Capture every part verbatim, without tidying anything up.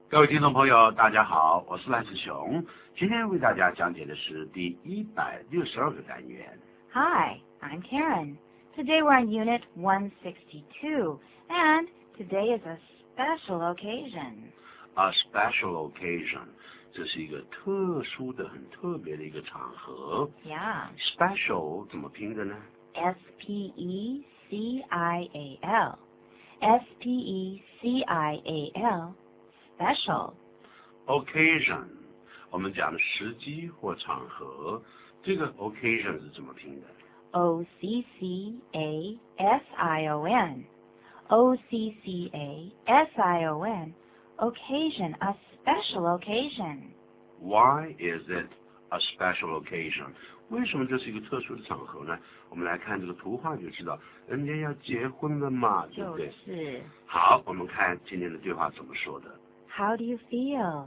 各位听众朋友，大家好，我是赖世雄，今天为大家讲解的是第一百六十二个单元。 Hi, I'm Karen. Today we're on Unit one sixty-two, and today is a special occasion. A special occasion， 这是一个特殊的、很特别的一个场合。 Yeah. Special 怎么拼的呢？ S P E C I A L. S P E C I A L.Special occasion， 我们讲的时机或场合，这个 occasion 是怎么拼的 O C C A S I O N O C C A S I O N Occasion, a special occasion. Why is it a special occasion？ 为什么这是一个特殊的场合呢？我们来看这个图画就知道，人家要结婚了嘛，对不对？ 就是。 好，我们看今天的对话怎么说的。 How do you feel?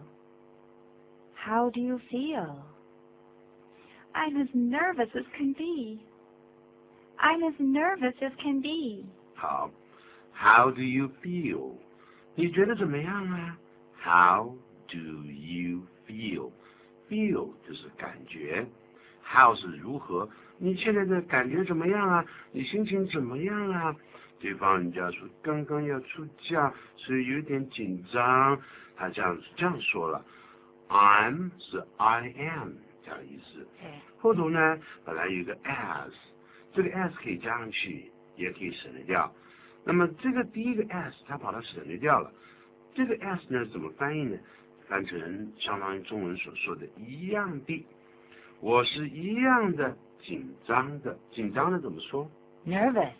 How do you feel? I'm as nervous as can be. I'm as nervous as can be. 好 ，How do you feel? 你觉得怎么样啊 ？How do you feel? Feel 就是感觉 ，How 是如何？你现在的感觉怎么样啊？你心情怎么样啊？对方人家说刚刚要出嫁，所以有点紧张。他这样这样说了 ，I'm 是 I am 这样意思。后头呢，本来有一个 as， 这个 as 可以加上去，也可以省略掉。那么这个第一个 as 它把它省略掉了。这个 as 呢怎么翻译呢？翻成相当于中文所说的一样的。我是一样的紧张的，紧张的怎么说 ？Nervous.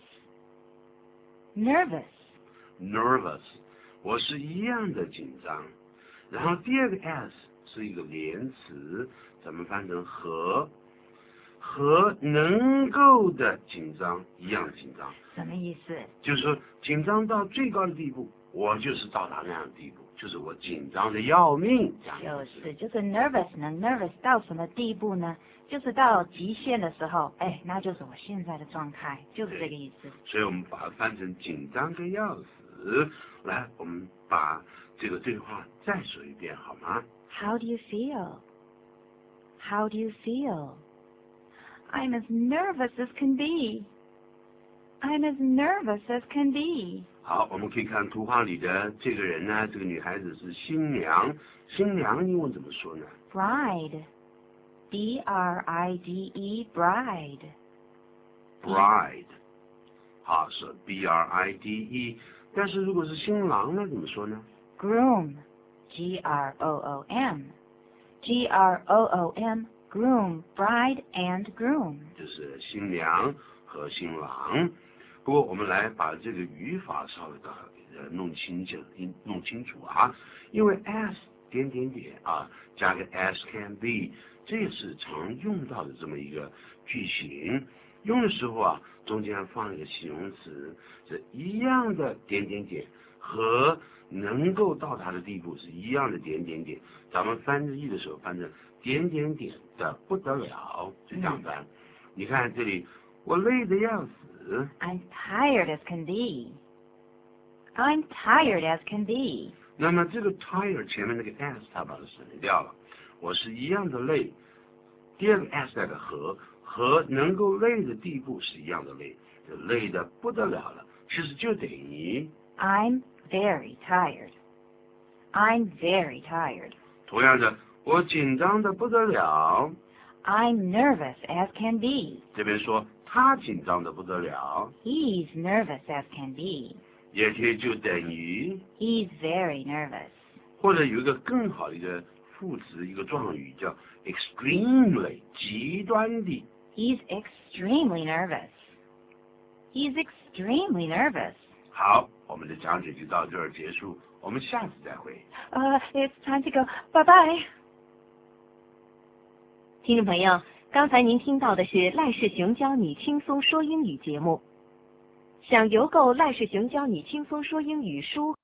Nervous. Nervous. 我是一样的紧张。然后第二个 as 是一个连词，咱们翻成和，和能够的紧张一样紧张。 什么意思？ 就是说紧张到最高的地步，我就是到达那样的地步，就是我紧张的要命。 就是就是 nervous 呢 ，nervous 到什么地步呢？就是到极限的时候，哎，那就是我现在的状态，就是这个意思。 所以我们把它翻成紧张个要死。来，我们把这个对话再说一遍好吗 ？How do you feel? How do you feel? I'm as nervous as can be. I'm as nervous as can be. 好，我们可以看图画里的这个人呢，这个女孩子是新娘。新娘英文怎么说呢 ？Bride. B R I D E. Bride. Bride. 好，是 B R I D E。但是如果是新郎呢，怎么说呢 ？Groom. G R O O M. G R O O M. Groom. Bride and groom. 就是新娘和新郎。不过我们来把这个语法稍微的呃弄清楚，弄清楚啊，因为 as 点点点啊，加个 as can be， 这也是常用到的这么一个句型。用的时候啊，中间放一个形容词，是一样的点点点，和能够到达的地步是一样的点点点。咱们翻译的时候翻成点点点的不得了，就这样翻。嗯、你看这里，我累得要死。 I'm tired as can be. I'm tired as can be. 那么这个 tired 前面那个 as 它把它省略掉了，我是一样的累。第二个 as 那个和。和能够累的地步是一样的累，就累得不得了了，其实就等于 I'm very tired. I'm very tired. 同样的，我紧张的不得了。 I'm nervous as can be. 这边说他紧张的不得了。 He's nervous as can be. 也可以就等于 He's very nervous. 或者有一个更好的一个副词，一个状语叫 extremely 极端的。 He's extremely nervous. He's extremely nervous. 好，我们的讲解就到这儿结束，我们下次再会。 Uh, it's time to go. Bye bye. 听众朋友，刚才您听到的是赖世雄教你轻松说英语节目。想邮购赖世雄教你轻松说英语书